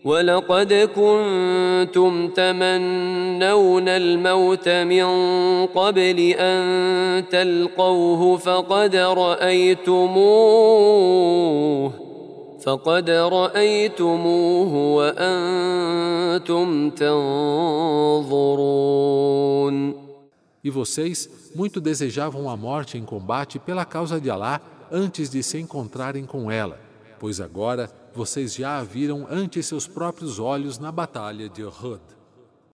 ولقد كنتم تمنون الموت من قبل أن تلقوه فقد رأيتموه وأنتم تنظرون. E vocês muito desejavam a morte em combate pela causa de Alá antes de se encontrarem com ela, pois agora vocês já a viram ante seus próprios olhos na batalha de Uhud.